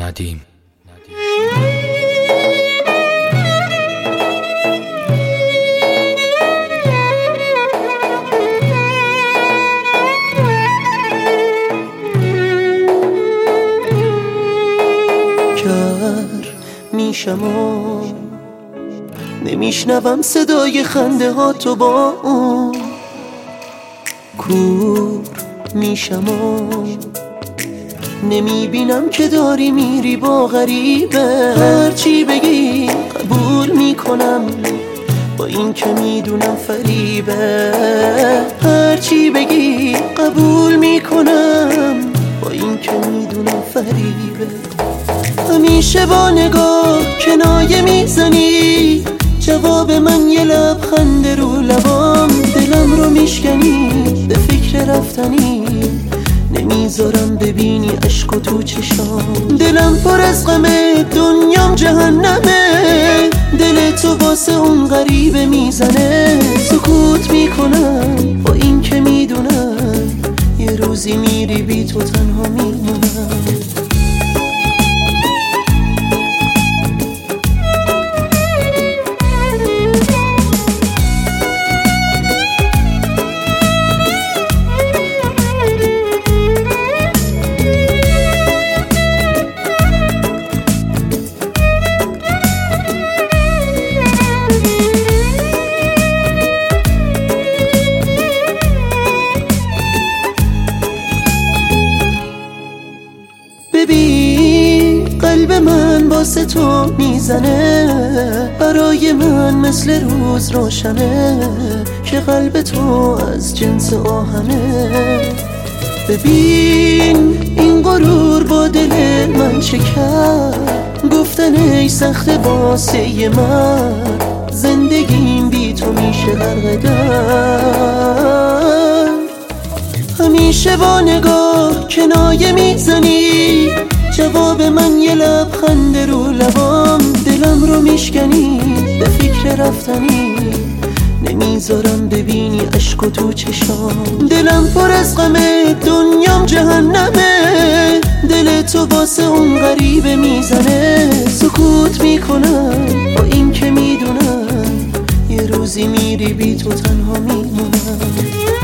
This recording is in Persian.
ندیم. کر میشم و نمیشنوم صدای خنده ها تو با اون. کور میشم و نمیبینم که داری میری با غریبه. هرچی بگی قبول میکنم با این که میدونم فریبه. هرچی بگی قبول میکنم با این که میدونم فریبه. همیشه با نگاه کنایه میزنی، جواب من یه لبخند رو لبام. دلم رو میشکنی به فکر رفتنی، نمیذارم ببینی عشق و تو چشام. دلم پر از غمه دنیام جهنمه، دل تو واسه اون غریبه میزنه. سکوت میکنم با این که میدونم یه روزی میری بی تو تنها میمونم. ببین قلب من واسه تو میزنه، برای من مثل روز روشنه که قلب تو از جنس آهنه. ببین این غرور با دل من چه کرد، گفتن ای سخت واسه من، زندگیم بی تو میشه غرق در. همیشه با نگاه کنایه میزنی، جواب من یه لبخند رو لبام. دلم رو میشکنی به فکر رفتنی، نمیذارم ببینی عشق و تو چشام. دلم پر از غمه دنیام جهنمه، دل تو واسه اون غریبه میزنه. سکوت میکنم با این که میدونم یه روزی میری بی تو تنها میمونم.